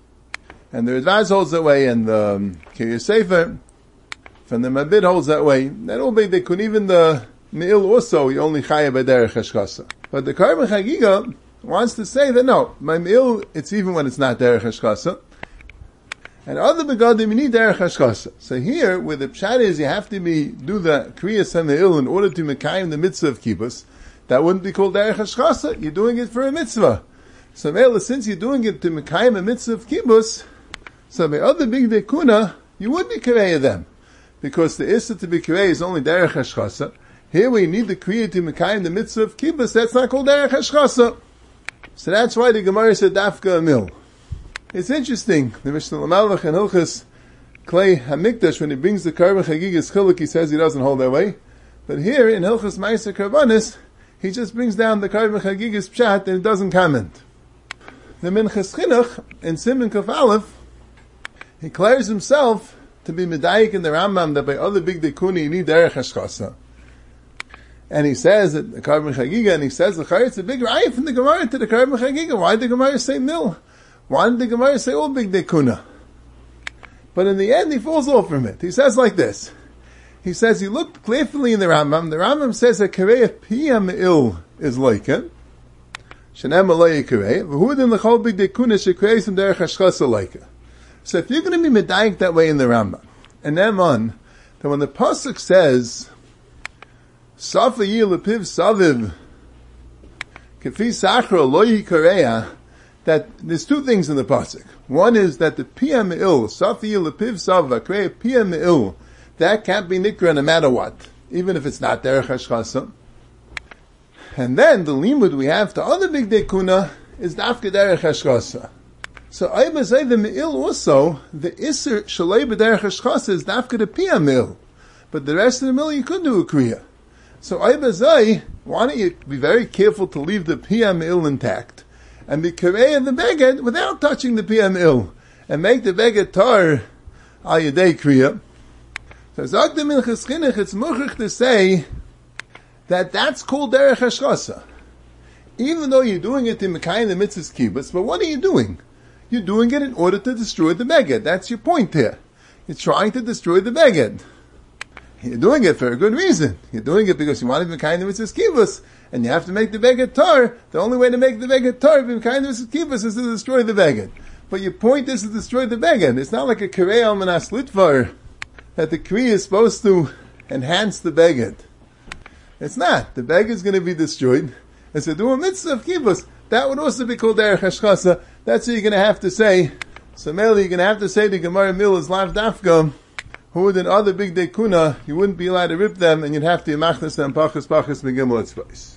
Speaker 2: and the Radvaz holds that way, and the um, Kiryas Sefer from the Mabid holds that way. That all bigdei kuna, even the Me'il also, you only chayav by derech hashchasa. But the Karban Chagiga wants to say that no, my Me'il, it's even when it's not derech hashchasa. And other begadim, you need derech hashchasa. So here, where the pshat is, you have to be, do the kriyas ha-me'il in order to mekayim the mitzvah of kibbutz, that wouldn't be called derech hashchasa. You're doing it for a mitzvah. So Me'il, since you're doing it to mekayim a mitzvah of kibbutz, so by other bigdei kuna, you would be kareya them. Because the issa to be kareya is only derech hashchasa. Here we need the kriya to mekayim the mitzvah of kibbutz, that's not called derech hashchasa. So that's why the Gemara said dafka amil. It's interesting, the Mishnah Lamelech and Hilchas Klei HaMikdash, when he brings the Karban Chagigas Chiluk, he says he doesn't hold that way. But here in Hilchas Ma'aseh Karbanos, he just brings down the Karban Chagigas Pshat and it doesn't comment. The Minchas Chinuch in Siman Kaf Aleph, he declares himself to be medayik in the Rambam that by other bigdei kuna you need derech hashchasa. And he says that the Karban Chagiga, and he says the it's a big raya from the Gemara to the Karban Chagiga. Why did the Gemara say mil? Why did the Gemara say all bigdei kuna? But in the end, he falls off from it. He says like this. He says, he looked carefully in the Rambam. The Rambam says that Kareya Pia Me'il is like it. Shenem Alei Kareya. V'hu din l'chol bigdei kuna she'kareya some derech hashchasa like it. So if you're going to be medayik that way in the Rambam, and then on, then when the pasuk says, Safa yi lepiv saviv, kefi sachra lo yikareya, that there's two things in the pasuk. One is that the pia me'il, Safa yi lepiv saviv, kareya pia me'il, that can't be nikra no matter what, even if it's not derech hashchasa. And then the limud we have to other bigdei kuna is dafka derech hashchasa. So I must say the me'il also, the iser shalei b'derech hashchasa is dafka the pia me'il, but the rest of the me'il you could do a kriya. So I bazai, why don't you be very careful to leave the pia me'il intact, and be kareya the beged without touching the pia me'il, and make the beged tar al yedei kriya. So Zogdim Minchas Chinuch, it's muchach to say that that's called derech hashchasa. Even though you're doing it in mekayim the mitzvahs kibbutz, but what are you doing? You're doing it in order to destroy the beged. That's your point here. You're trying to destroy the beged. You're doing it for a good reason. You're doing it because you want to be mekayim the mitzvahs kibbutz, and you have to make the beged tar. The only way to make the beged tar, be mekayim the mitzvahs kibbutz, is to destroy the beged. But your point is to destroy the beged. It's not like a karei al manas litvar, that the kriya is supposed to enhance the beged. It's not. The beged is going to be destroyed. And so do a mitzvah of kibbutz. That would also be called derech hashchasa. That's what you're going to have to say. So mainly you're going to have to say the Gemara Mil is lav dafka, who would in other bigdei kuna, you wouldn't be allowed to rip them, and you'd have to yamachnas them pachas pachas megimel etzvais.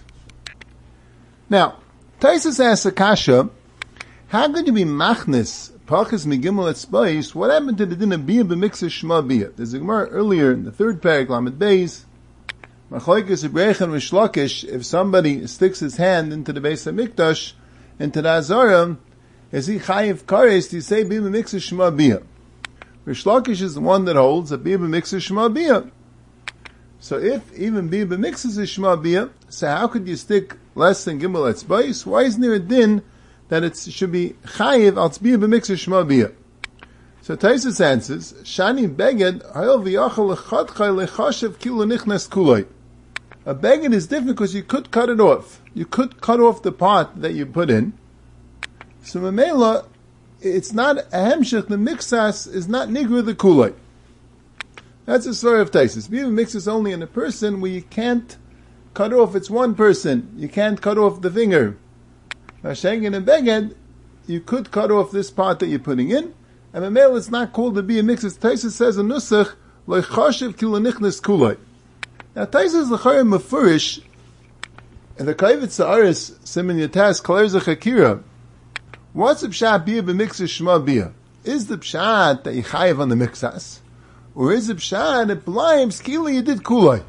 Speaker 2: Now, Taisus asks a kasha, how could you be machnas pachas megimel etzvais? What happened to the din of biyah b'miksa shma biyah? There's a Gemara earlier in the third parak, Lamed Beis, Machlokes Ibrechen Rishlakish, if somebody sticks his hand into the Beis HaMikdash, into the Azarim, is he chayiv kares to say biyah b'miksa shma biyah? Rishlakish is the one that holds that biyah b'miksa shma biyah. So if even biyah b'miksa is shma biyah, so how could you stick less than gimel etzbais? Why isn't there a din that it should be chayiv al biyah b'miksa shma biyah? So Taisus answers, Shani beged hayol v'yachal lechatchay lechashev kilo nichnas kulay. A beged is different because you could cut it off. You could cut off the part that you put in. So Mamela, it's not a hemshech, the mixas is not nigra the kulay. That's a story of Taisus. Bia b'miksus only in a person where you can't cut off, it's one person. You can't cut off the finger. Masheng in a beged, you could cut off this part that you're putting in, and the male is not called to be a mixus. Taisus says in Nusach, Loichashiv kilonichnes kuloi. Now Taisus l'chayim mefurish, and the Kaivet Sa'aris, Simen Yatas, Kalerza Chakira. What's the pshat bia b'mixus shma bia? Is the pshat that you chayiv on the mixas? Or is the pshat that b'layim skila you did kuloi?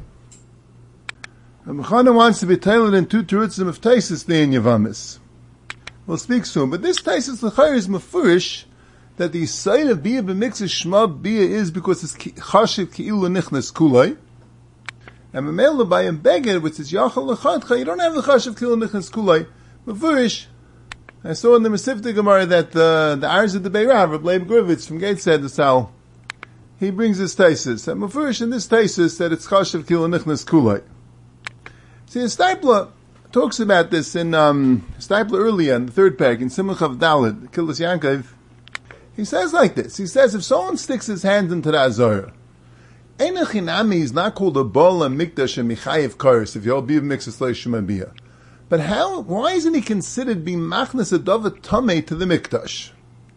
Speaker 2: And Mechana wants to be tailored in two terutzim of Taisus the in Yavamis. We'll speak soon. But this Taisus l'chayr is mefurish that the side of bia b'mixus shma bia is because it's chashiv ki'ilu nichnes kuloi. And Mamela by a beged, which is Yachal L'chadcha, you don't have the Chashav Kilo Nichnas Kulai. Mefurish, I saw in the Masifta Gemara that the, the Arz of the Beirav, Reb Leib Grivitz from Gateshead the Sal, he brings his Taisus. And Mefurish in this Taisus that it's Chashav Kilo Nichnas Kulai. See, Stipler talks about this in, um, Stipler earlier in the third peg, in Simach of Dalet, Kilis Yankov. He says like this, he says, if someone sticks his hand into the Azorah, Einachinami is not called a bol and mikdash and michayev kares if you'll be mixes leishmabia. But how? Why isn't he considered being machnas a davat tamei to the mikdash?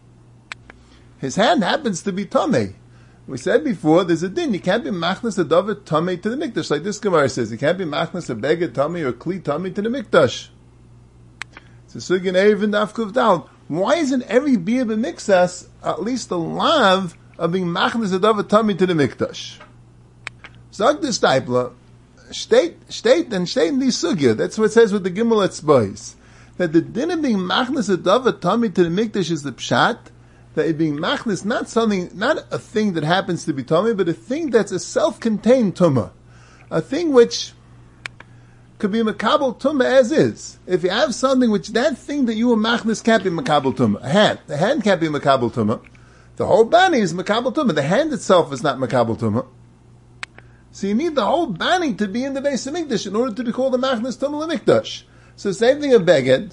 Speaker 2: His hand happens to be tamei. We said before, there's a din. You can't be machnas a davat tamei to the mikdash, like this Gemara says. You can't be machnas a beged tamei or kli tamei to the mikdash. It's a sugin eivin dafkuv dal. Why isn't every bia b'mixas at least a lav of being machnas a davat tamei to the mikdash? Zog the Stipler, state, state, and state in the sugya. That's what it says with the Gimel Etzbois. That the din of being machnas a davat tamei to the mikdash is the pshat, that it being machnas, not something, not a thing that happens to be tamei, but a thing that's a self-contained tumah. A thing which could be makabel tumah as is. If you have something which, that thing that you were machnas can't be makabel tumah. A hand. The hand can't be makabel tumah. The whole bani is makabel tumah. The hand itself is not makabel tumah. So you need the whole bani to be in the Beis HaMikdash in order to be called the Machnas Tumah L'Mikdash. So same thing of Beged.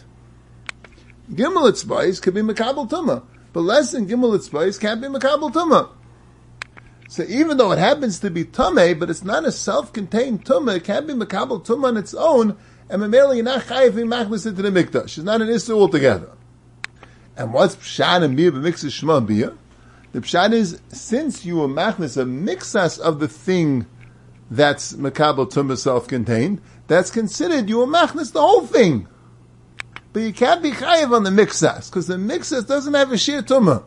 Speaker 2: Gimel Etzbois could be Makabel Tumah, but less than Gimel Etzbois can't be Makabel Tumah. So even though it happens to be Tumah, but it's not a self-contained Tumah, it can't be Makabel Tumah on its own, and Mameli you're not chayiv being Machnas into the Mikdash. It's not an Issur altogether. And what's Pshat and Bia b'mixas Shema Bia? The Pshat is, since you were Machnas a mixas of the thing that's makabel tumah self-contained, that's considered you were machnas the whole thing. But you can't be chayiv on the mixas, because the mixas doesn't have a sheer tumah.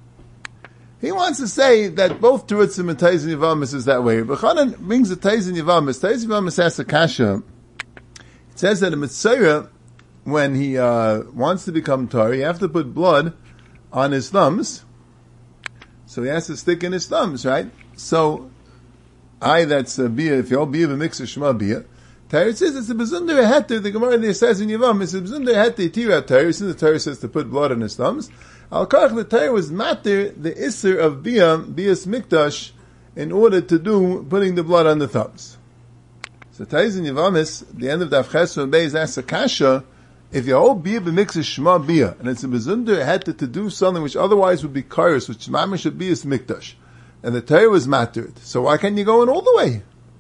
Speaker 2: He wants to say that both Terutzim and Taiz and Yavamis is that way. But Chanan brings the Taiz and Yavamis. Taiz and Yavamis has a kasha. It says that a Mitzayah, when he uh, wants to become Tar, you have to put blood on his thumbs. So he has to stick in his thumbs, right? So, I, that's a bia, if you'll bia b'mixer shema bia. Torah says it's a bezunder heter, the Gemara there says in Yavam, it's a bezunder heter tira Torah, since the Torah says to put blood on his thumbs. Al karch, the Torah was matter, the isser of bia, bias mikdash, in order to do, putting the blood on the thumbs. So Torah in Yavamis, the end of the Avches Beis asks a kasha, if you all bia b'mixer shema bia, and it's a bezunder heter to do something which otherwise would be karis, which mamish should be is mikdash. And the Torah was mattered. So why can't you go in all the way?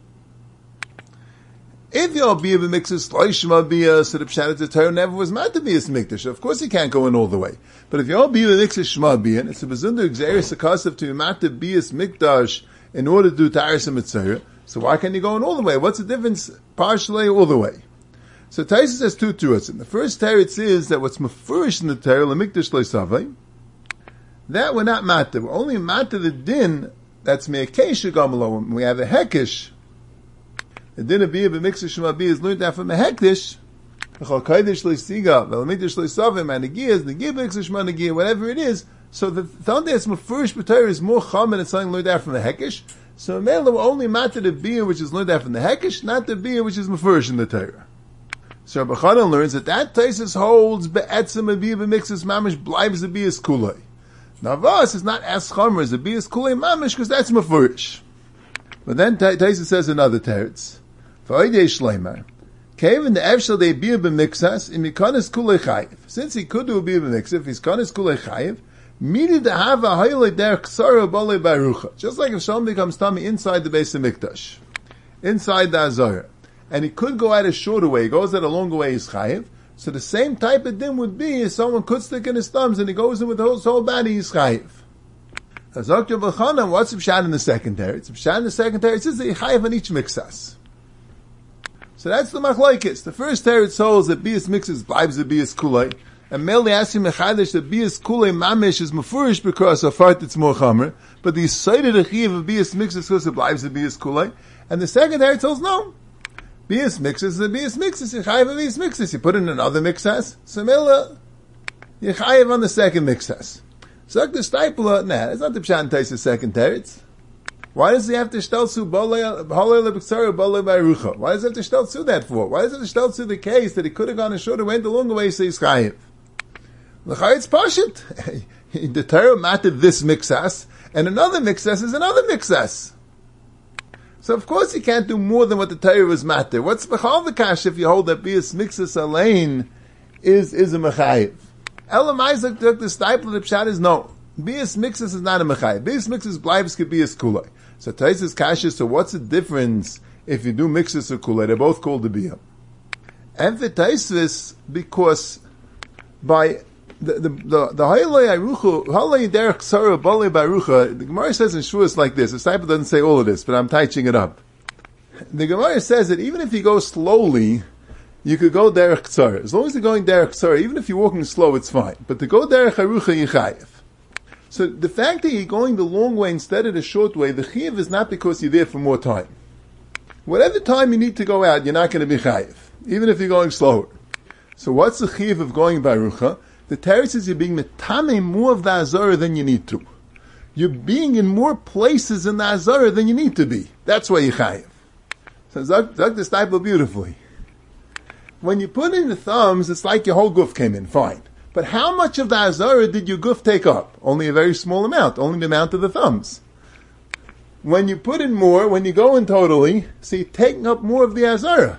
Speaker 2: If you'll be a mixes loishma bia, so the pshat the Torah never was mattered to be a mikdash. Of course you can't go in all the way. But if you'll be a mixes shma bia, and it's a bezunder exeris akasav to be mattered be a mikdash in order to do taris and mitzvah, so why can't you go in all the way? What's the difference partially all the way? So Taisa says two truths. In the first teretz is that what's mefurish in the Torah, the mikdash loisavai, that we're not matter. We're only matter the din that's me'akesha gamalo. When we have a hekish, the din of bia b'mixer shema bia is learned out from a hektish. V'chol kaidish le'siga, v'lamikdash le'savim, and negia is negia b'mixer shema negia, whatever it is. So the thought that's mefurish b'Torah is more chum and it's something learned out from the hekish. So mele we're only matter the bia which is learned out from the hekish, not the bia which is mefurish in the Torah. So Rabbi Chanan learns that that Taisus holds be'etzem a bia b'mixer mamish blibes a bia kulei. Navas is not as chomer as a bias kulei mamish because that's mefurish. But then Taisa says another teretz. V'oidei shleimer. Kevin the efshel de bia b'mixas in mikanis kulei chayiv. Since he could do a bia b'mixas, if he's kanis kulei chayiv, Midi to have a hayle der ksara bale barucha. Just like if Shalom becomes tummy inside the Beis HaMikdash, inside the Azara, and he could go out a shorter way, he goes out a longer way, he's chayiv. So the same type of din would be if someone could stick in his thumbs and he goes in with the whole, whole body, he's chayiv. As Doctor B'chana, what's the pshat in the second teretz? The pshat in the second teretz says that he chayiv on each mixas. So that's the machlokes. The first teretz holds that bias mixes vibes the bias kulei. And merely asking mechadish that bias kulei mamish is mafurish because of fart it's more chamer. But the cited a chiv of bias mixes because it vibes the bias kulei. And the second teretz holds no. Bias mixes the bias mixes. You chayiv on bias mixes. You put in another mixas. So merely you chayiv on the second mixas. So the stipula, nah, it's not the pshat in the second teretz. Why does he have to shtelzu bolei lebeksaru bolei b'arucha? Why does he have to shtelzu that for? Why does he have to shtelzu the case that he could have gone a shorter, went a longer way, so he's chayiv? L'chayit's pashit. The Torah matted this mixas, and another mixas is another mixas. So of course he can't do more than what the Torah was matted. What's b'chal the kash if you hold that bias mixas alain is, is a mechayiv? Elam Isaac took the stipul, the pshat is no. Bias mixes is not a mechayiv. Bias mixes blibes could be a kulei. So Taisus kasha, so what's the difference if you do mixes or kulei? They're both called the biyah. And for Taisus, because by the the the the halei arucha, halei derech ksara balei barucha, the Gemara says in Shuas like this. The stipul doesn't say all of this, but I'm touching it up. The Gemara says that even if you go slowly, you could go derech ksara. As long as you're going derech ksara, even if you're walking slow, it's fine. But to go derech arucha, you chayiv. So the fact that you're going the long way instead of the short way, the chiyuv is not because you're there for more time. Whatever time you need to go out, you're not going to be chayiv, even if you're going slower. So what's the chiyuv of going barucha? The teretz says you're being metame more of the azara than you need to. You're being in more places in the azara than you need to be. That's why you're chayiv. So Zak the stipul beautifully. When you put in the thumbs, it's like your whole goof came in, fine. But how much of the azara did your goof take up? Only a very small amount, only the amount of the thumbs. When you put in more, when you go in totally, so you're taking up more of the azara.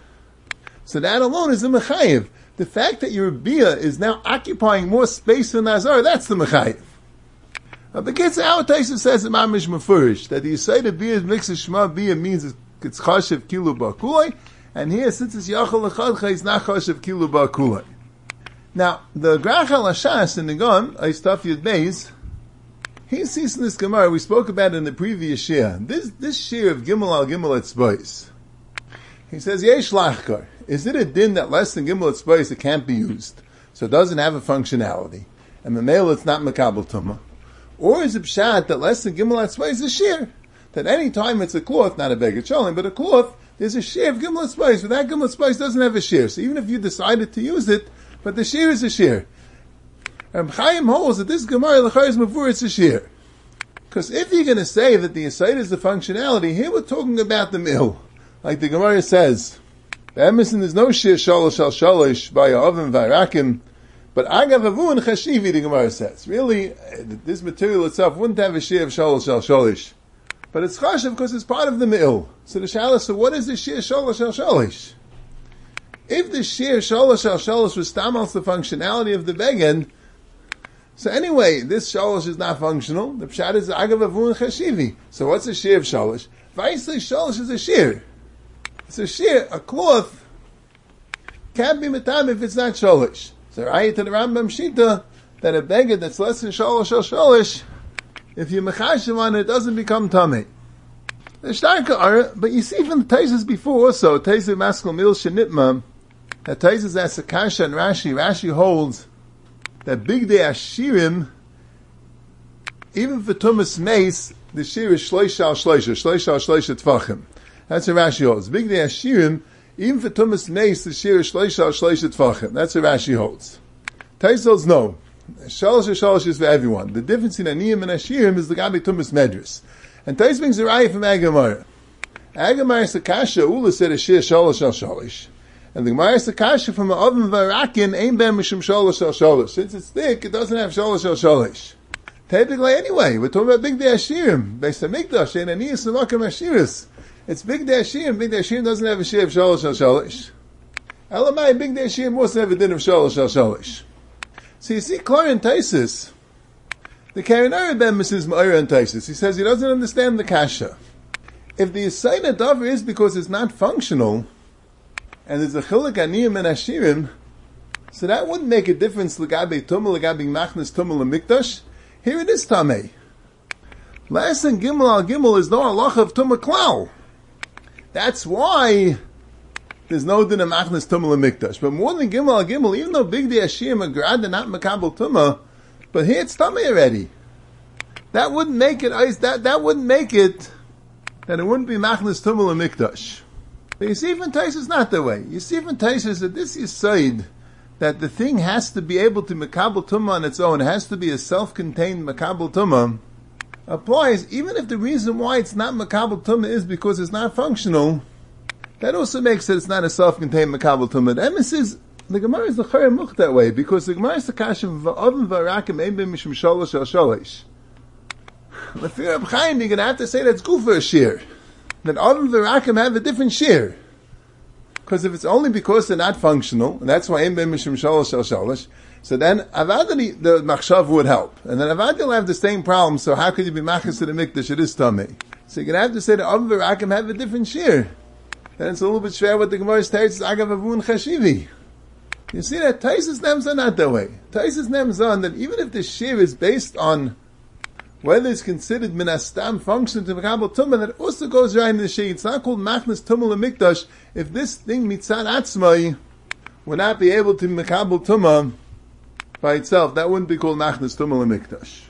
Speaker 2: So that alone is the mechayiv. The fact that your biyah is now occupying more space than the azara, that's the mechayiv. Now, the kids our Taisa says in Mamish Mefurish that the Yisayda biyah mixes shema biyah means it's chashiv kilu ba'kulei, and here since it's yachal lechadcha, it's not chashiv kilu ba'kulei. Now, the Grachal Hashas in the Gon, Aistaf Yud Beis, he sees in this Gemara, we spoke about it in the previous year, this, this year of Gimel al Gimel at Spais. He says, Yesh Lachkar, is it a din that less than Gimel at Spais it can't be used? So it doesn't have a functionality. And Memel it's not Makabal Tumah. Or is it Pshat that less than Gimel at Spais is sheer? That any time it's a cloth, not a beggar cholim, but a cloth, there's a sheer of Gimel at Spais. But that Gimel at Spais doesn't have a sheer. So even if you decided to use it, but the shear is a shear. Reb Chaim holds that this Gemara l'chayis mavur it's a shear. Because if you're going to say that the aside is the functionality, here we're talking about the mill. Like the Gemara says, Emerson there's no shear shalosh al shalosh by oven v'irakim, but agav avu and chashivi the Gemara says. Really, this material itself wouldn't have a shear of shalosh al shalosh. But it's chashiv because it's part of the mill. So the shalos, so what is the shear shalosh al shalosh? If the shear shalosh al shalosh was stamals the functionality of the beged, so anyway, this shalosh is not functional. The pshat is agav avu and chashivi. So what's a shear of shalosh? Vaisli shalosh is a shear. It's a shear, a cloth can't be metam if it's not shalosh. So right to the Rambam Shita that a beged that's less than shalosh al shalosh, if you mechashiv on it, it doesn't become tamei. The shtarka are, but you see from the Taisus before also, Taisus Maskal Mil Shenitma, that Taisus asks Akasha and Rashi, Rashi holds that big day Ashirim, even for Tumas Mace, the Shir is Shloisha al Shloisha, Shloisha al Shloisha Tvachim. That's what Rashi holds. Big day Ashirim, even for Tumas Mace, the Shir is Shloisha al Shloisha Tvachim. That's what Rashi holds. Taisus holds no. Shalosh Shalosh is for everyone. The difference in Aniyim and Ashirim is the Gabi Tumas Medris. And Taisus brings a raya from Agamara. Agamara Sakasha, Ula said a Shir Shalosh al Shalosh. And the Gemara Sakasha from an oven v'arakin ain't ben mishum shalosh al shalosh. Since it's thick, it doesn't have shalosh al shalosh. Technically, anyway, we're talking about big day Ashirim. Beis Hamikdash and Aniyas Samakim Ashiris. It's big day Ashirim. Big day Ashirim doesn't have a shir of shalosh al shalosh. Elamai, big day Ashirim must have a din of shalosh al shalosh. So you see, Klor and Taisus, The Karinari Ben Missus Ma'ira and Taisus, he says he doesn't understand the kasha. If the Yisayna Dover is because it's not functional, and there's a Chiluk Aniyim and Ashirim, so that wouldn't make a difference L'gabe Tumah, L'gabe Machnas Tumah L'mikdash. Here it is Tamei. Less than Gimel al Gimel is no halacha of Tumah Klal. That's why there's no din of Machnas Tumah L'mikdash. But more than Gimel al Gimel, even though Big Di Ashirim and Grad are not Makabel Tumah, but here it's Tamei already. That wouldn't make it, that, that wouldn't make it, that it wouldn't be Machnas Tumah L'mikdash. But you see, even Tais is not that way. You see, even Tais is that this is Said, that the thing has to be able to Makabel Tumah on its own, it has to be a self-contained Makabel Tumah, applies even if the reason why it's not Makabel Tumah is because it's not functional. That also makes it it's not a self-contained Makabel Tumah. The emes is, the Gemara is the Chayr Much that way, because the Gemara is the Kasha v'Oven v'Arakim ein b'im mishum sholosh al sholosh. L'fi Reb Chaim, you're going to have to say that's good for a shear. That Oven v'Arakim have a different shear. Because if it's only because they're not functional, and that's why ein b'im mishum sholosh al sholosh, so then Avadani, the Machshav would help. And then Avadi will have the same problem, so how could you be Machas to the Mikdash? It is Tamei. So you're going to have to say that Oven v'Arakim have a different shear. Then it's a little bit schwer what the Gemara states, Agav Avun Chashivi. You see that Taisus Nems are not that way. Taisus Nems are that even if the shear is based on whether it's considered minastam function to Makabel Tumah, that also goes right in the shear. It's not called Machnas Tumah L'mikdash. If this thing mitzad atzmai would not be able to Makabel Tumah by itself, that wouldn't be called Machnas Tumah L'mikdash.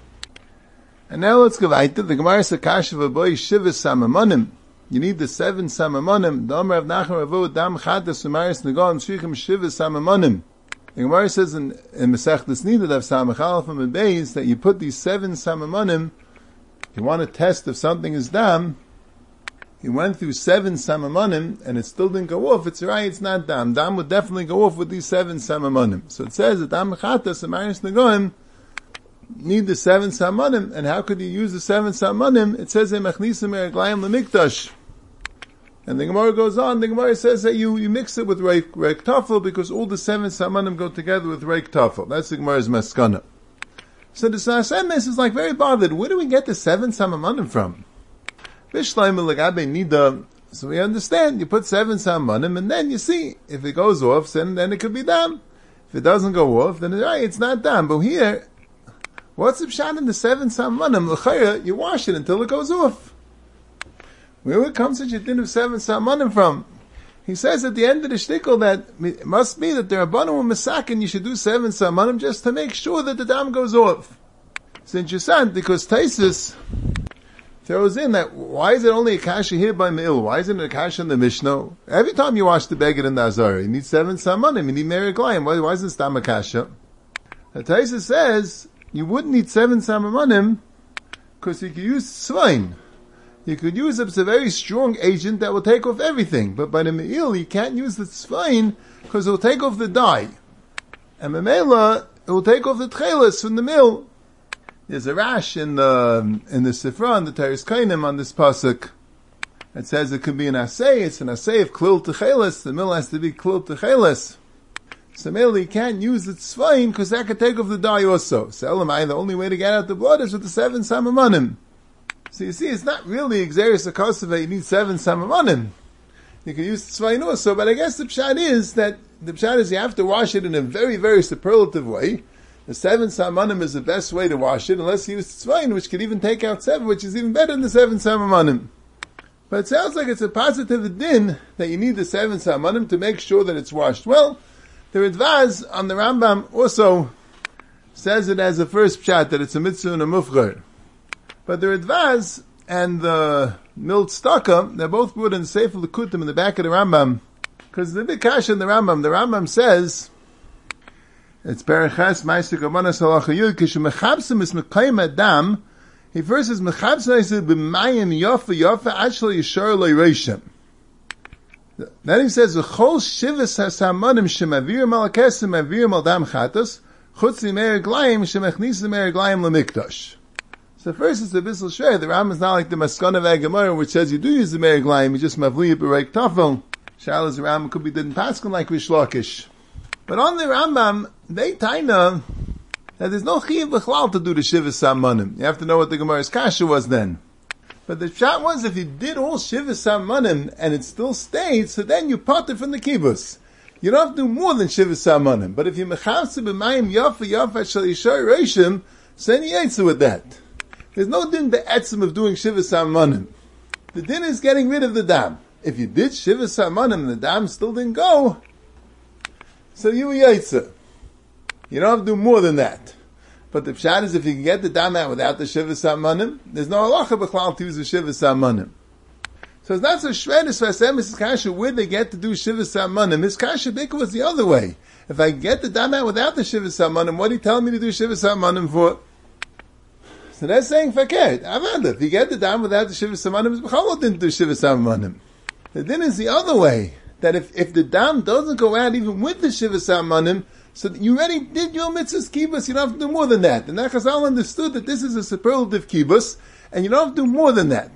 Speaker 2: And now let's go weiter. The Gemara says Kasha v'Boi Shivas Samamonim. You need the seven Samamonim. The Omer of Nachman Ravu Dam Chadas Umaris Negam Shichem Shivas Samamonim. The Gemara says in, in Masechtas Nida of Samachal from the base that you put these seven Samamonim. You want to test if something is dam. You went through seven Samamonim and it still didn't go off. It's right, it's not dam. Dam would definitely go off with these seven Samamonim. So it says that Dam Chatas Umaris Negam need the seven Samamonim. And how could you use the seven Samamonim? It says in Machnisim Erglayim L'mikdash. And the Gemara goes on, the Gemara says that you, you mix it with Reik, reik Tafel because all the seven Samanim go together with Reik Tafel. That's the Gemara's Maskana. So the Sasemes is like very bothered. Where do we get the seven Samanim from? Bishleim Lagabe Nida. So we understand, you put seven Samanim and then you see, if it goes off, then, then it could be dam. If it doesn't go off, then it's right, it's not dam. But here, what's the pshat in the seven Samanim? L'chayra, you wash it until it goes off. Where comes such a din of seven Samanim from? He says at the end of the shtickle that it must be that there are Banu and Masak and you should do seven Samanim just to make sure that the dam goes off. It's interesting because Taisus throws in that why is it only a kasha here by Me'il? Why isn't it a kasha in the Mishnah? Every time you wash the beggar in the Azara, you need seven Samanim, you need Meriglayim. Why, why isn't it Stam a kasha? And Taisus says you wouldn't need seven Samanim because you could use Svain. You could use a very strong agent that will take off everything. But by the Me'il, you can't use the Tzvain because it will take off the dye. And Memela, it will take off the Tchelis from the mill. There's a rash in the, in the Sifra, in the Teres Kainim on this pasuk. It says it could be an assay. It's an assay of Klil Tchelis. The mill has to be Klil Tchelis. So Memela, you can't use the Tzvain because that could take off the dye also. So Elamai, the only way to get out the blood is with the seven Samamonim. So you see, it's not really Xeris Akosova, you need seven Samamonim. You can use Tzvain also, but I guess the pshat is that, the pshat is you have to wash it in a very, very superlative way. The seven Samamonim is the best way to wash it, unless you use Tzvain, which could even take out seven, which is even better than the seven Samamonim. But it sounds like it's a positive din that you need the seven Samamonim to make sure that it's washed. Well, the Ridvaz on the Rambam also says it as a first pshat, that it's a mitzvah and a mufgar. But the Ridvaz and the Milt Staka, they're both put in Sefer Lekutim in the back of the Rambam. Because the big kasha in the Rambam, the Rambam says, it's Perechas Ma'aseh Kavanas Halacha Yud, Kishu Mechabsim is Mekayim Adam, he first says, Mechabsim is B'mayim Yofa Yofa Achel Yishar Lo Yiroshem. Then he says, V'chol Shivas HaSamanim Shemavir Malakesim Avir Maldam Chatos, Chutz Limeir Glayim Shemechnis Limeir Glayim Lemikdash. So first it's a bissel shver. The Rambam is not like the Maskana of Gemara, which says you do use the Meir Glayim, you just mavli it b'reik tafel. Shalas the Rambam could be didn't paskin like Rish Lakish. But on the Rambam, they taina that there's no chiyuv b'chlal to do the Shivas Samanim. You have to know what the Gemara's kasha was then. But the shot was, if you did all Shivas Samanim and it still stayed, so then you parted from the kibbutz. You don't have to do more than Shivas Samanim. But if you mechavse b'mayim yafa yafa shal yishar reishim, so then you yaitzu with that. There's no din the etzim of doing Shivas Samanim. The din is getting rid of the dam. If you did Shivas Samanim and the dam still didn't go, so you yaitzu. You don't have to do more than that. But the pshat is, if you can get the dam out without the Shivas Samanim, there's no halacha b'chlal to use the Shivas Samanim. So it's not so shredded, so I said, Missus Kasha, where they get to do Shivas Samanim? Missus Kasha Bika was the other way. If I get the dam out without the Shivas Samanim, what are you telling me to do Shivas Samanim for? So they're saying, fakir, Avada, if you get the dam without the Shivas Samanim, B'chalo didn't do Shivas Samanim. The din is the other way, that if, if the dam doesn't go out even with the Shivas Samanim, so you already did your mitzvahs kibbutz, you don't have to do more than that. And that Chazal understood that this is a superlative kibbutz, and you don't have to do more than that.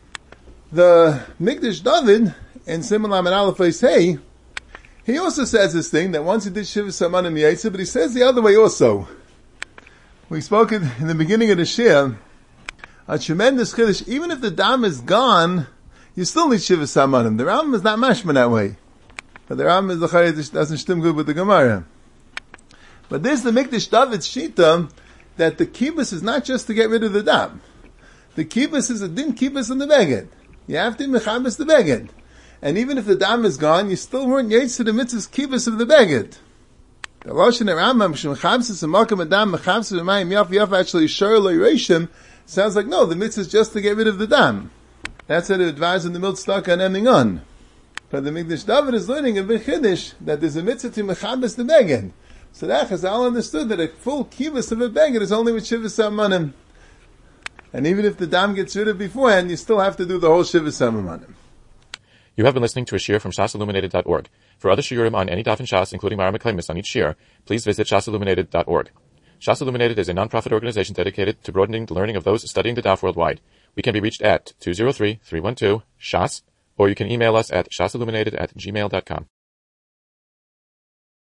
Speaker 2: The Mikdash David, in Simon Lamed Aleph Hey, he also says this thing, that once he did Shivas Samanim Yaitza, but he says the other way also. We spoke in, in the beginning of the Shir, a tremendous chiddush, even if the dam is gone, you still need Shivas Samanim. The Rambam is not mashma that way. But the Rambam is the Chayyid doesn't stim good with the Gemara. But there's the Mikdash David's shita, that the kibbutz is not just to get rid of the dam. The kibbutz is a din kibbutz on the beged. You have to mechabes the beged. And even if the dam is gone, you still weren't yaitz to the mitzvah's kibbutz of the beged. The Lashon Rambam, shemechabes and makam adam, mechabes v'mayim yaf yaf actually shor lo yireshim, sounds like no, the mitzvah is just to get rid of the dam. That's what it advised in the Miltztaka and ending on. But the Mikdash David is learning in Bechiddish that there's a mitzvah to mechabes the beged. So that Chazal understood that a full kibbutz of a beged is only with Shivas Samanim. And even if the dam gets rid of beforehand, you still have to do the whole Shivas Samanim.
Speaker 1: You have been listening to a shiur from shas illuminated dot org. For other shiurim on any daf in Shas, including Mara Meklemis on each shiur, please visit shas illuminated dot org. Shas Illuminated is a non-profit organization dedicated to broadening the learning of those studying the daf worldwide. We can be reached at two zero three, three one two, S H A S, or you can email us at shasilluminated at gmail dot com.